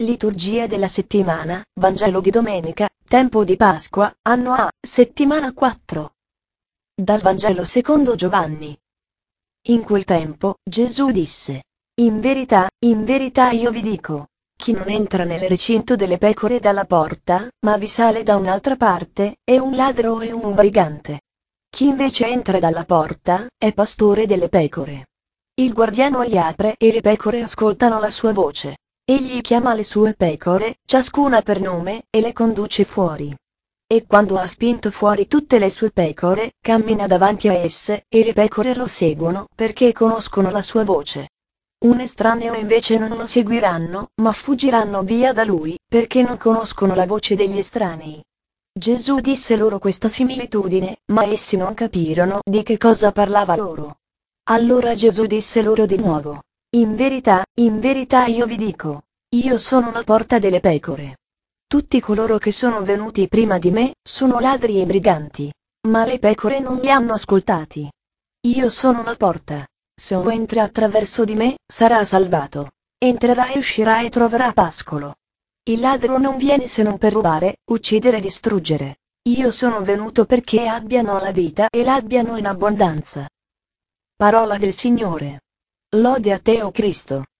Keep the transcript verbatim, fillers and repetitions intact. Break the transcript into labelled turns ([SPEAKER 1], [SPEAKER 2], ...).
[SPEAKER 1] Liturgia della settimana, Vangelo di domenica, tempo di Pasqua, anno A, settimana quattro. Dal Vangelo secondo Giovanni. In quel tempo, Gesù disse: In verità, in verità io vi dico, chi non entra nel recinto delle pecore dalla porta, ma vi sale da un'altra parte, è un ladro e un brigante. Chi invece entra dalla porta, è pastore delle pecore. Il guardiano gli apre e le pecore ascoltano la sua voce. Egli chiama le sue pecore, ciascuna per nome, e le conduce fuori. E quando ha spinto fuori tutte le sue pecore, cammina davanti a esse, e le pecore lo seguono, perché conoscono la sua voce. Un estraneo invece non lo seguiranno, ma fuggiranno via da lui, perché non conoscono la voce degli estranei. Gesù disse loro questa similitudine, ma essi non capirono di che cosa parlava loro. Allora Gesù disse loro di nuovo: In verità, in verità io vi dico, io sono la porta delle pecore. Tutti coloro che sono venuti prima di me, sono ladri e briganti. Ma le pecore non li hanno ascoltati. Io sono la porta. Se uno entra attraverso di me, sarà salvato. Entrerà e uscirà e troverà pascolo. Il ladro non viene se non per rubare, uccidere e distruggere. Io sono venuto perché abbiano la vita e l'abbiano in abbondanza. Parola del Signore. Lode a te, o Cristo.